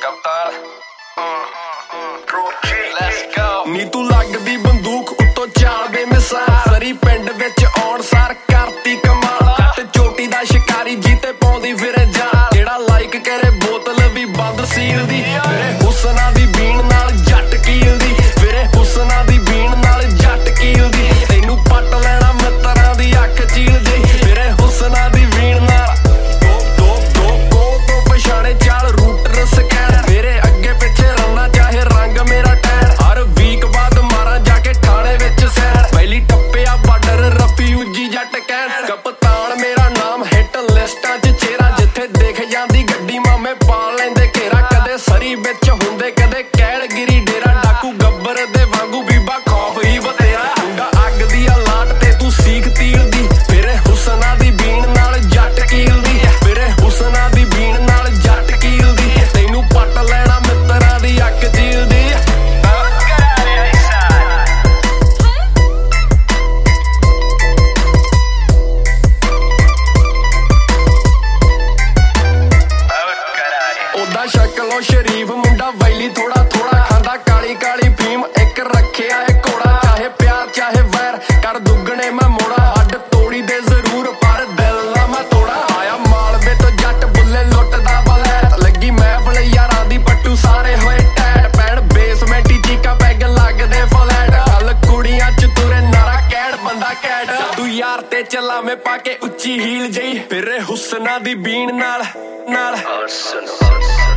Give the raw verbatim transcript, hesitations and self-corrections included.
ਕਪਤਾਨ let's go ਨੀ ਤੂੰ ਲੱਗਦੀ ਬੰਦੂਕ ਉੱਤੋਂ ਚਾਲ ਬੇਮਿਸਾਲ ਸਰੀ ਪਿੰਡ ਵਿੱਚ ਆਉਣ ਸਾਰ ਕਰਤੀ ਕਮਾਲ ਜੱਟ ਚੋਟੀ ਦਾ ਸ਼ਿਕਾਰੀ ਜੀਤੇ ਪਾਉਂਦੀ ਫਿਰੇ ਜਾਲ ਜਿਹੜਾ ਲਾਈਕ ਕਰੇ ਬੋਤਲ ਵੀ ਬੰਦ ਸੀਲ ਦੀ ਮੇਰੇ ਹੁਸਨਾ ਦੀ ਬੀਣ ਨਾਲ ਜੱਟ ਕੀਲਦੀ ਮੇਰੇ ਹੁਸਨਾ ਦੀ ਬੀਣ ਨਾਲ ਜੱਟ ਕੀਲਦੀ ਤੈਨੂੰ ਪੱਟ ਲੈਣਾ ਮਿੱਤਰਾਂ ਦੀ ਅੱਖ ਚੀਲਦੀ ਮੇਰੇ ਹੁਸਨਾ ਦੀ ਬੀਣ ਨਾਲ ਦੋ ਦੋ ਦੋ ਕੋ ਤੋਂ ਪਛਾਣੇ ਚਾਲ ਰੂਟਰ ਸਕੈਨ ਮੇਰੇ ਅੱਗੇ ਪਿੱਛੇ ਰੰਨਾ ਚਾਹੇ ਰੰਗ ਮੇਰਾ ਟੈਨ ਹਰ ਵੀਕ ਬਾਅਦ ਮਾਰਾਂ ਜਾ ਕੇ ਥਾਣੇ ਵਿੱਚ ਸੈਨ ਪਹਿਲੀ ਟੱਪਿਆ ਬਾਰਡਰ ਰਫਿਊਜੀ ਜੱਟ ਕਹਿਣ ਕਪਤਾਨ ਮੇਰਾ ਨਾਮ ਹਿੱਟ ਲਿਸਟਾਂ 'ਚ ਚਿਹਰਾ ਜਿੱਥੇ ਦਿਖ ਜਾਂਦੀ ਗੱਡੀ ਮਾਮੇ ਪਾ ਲੈਂਦੇ ਘੇਰਾ ਕਦੇ ਸਰੀ ਵਿੱਚ ਹੁੰਦੇ ਕਦੇ ਕੈਲਗਿਰੀ ਡੇਰਾ ਡਾਕੂ ਗੱਬਰ ਦੇ ਵਾਂਗੂ ਬੀਬਾ ਖੌਫ ਹੀ ਬਤੇਰਾ ਮੁੰਡਾ ਅੱਗ ਦੀ ਆ ਲਾਟ ਤੇ ਤੂੰ ਸੀਖ ਤੀਲ ਦੀ ਮੇਰੇ ਹੁਸਨਾ ਦੀ ਬੀਣ ਨਾਲ ਜੱਟ ਕੀਲਦੀ ਮੇਰੇ ਹੁਸਨਾ ਦੀ ਬੀਣ ਨਾਲ ਜੱਟ ਕੀਲਦੀ ਤੈਨੂੰ ਪੱਟ ਲੈਣਾ ਮਿੱਤਰਾਂ ਦੀ ਅੱਖ ਚੀਲਦੀ ਉਹਦਾ ਸ਼ਕਲੋਂ ਸ਼ਰੀਫ ਮੁੰਡਾ ਵੈਲੀ ਥੋੜਾ ਥੋੜਾ ਖਾਂਦਾ ਕਾਲੀ ਕਾਲੀ ਫੀਮ ਇੱਕ ਰੱਖਿਆ ਏ ਘੋੜਾ ਚਾਹੇ ਪਿਆਰ ਚਾਹੇ ਵੈਰ ਕਰ ਦੁੱਗਣੇ ਮੈਂ ਮੋੜਾ ਹੱਡ ਤੋੜੀ ਦੇ ਜ਼ਰੂਰ ਪਰ ਦਿਲ ਨਾ ਮੈਂ ਤੋੜਾ ਆਇਆ ਮਾਲਵੇ ਤੋਂ ਜੱਟ ਬੁੱਲੇ ਲੁੱਟਦਾ ਬਲੈਤ ਲੱਗੀ ਮਹਿਫਲ ਯਾਰਾਂ ਦੀ ਪੱਟੂ ਸਾਰੇ ਹੋਏ ਟੈਟ ਪੈਣ ਬੇਸਮੈਂਟ ਹੀ ਚੀਕਾ ਪੈਗ ਲੱਗਦੇ ਫਲੈਟ ਹਲ ਕੁੜੀਆਂ ਚ ਤੁਰੇ ਨਾਰਾ ਕੈੜ ਬੰਦਾ ਕੈਟ ਤੂੰ ਯਾਰ ਤੇ ਚਲਾਵੇਂ ਪਾ ਕੇ ਉੱਚੀ ਹੀਲ ਜਈ ਫਿਰੇ ਹੁਸਨਾ ਦੀ ਬੀਣ ਨਾਲ ਨਾਲ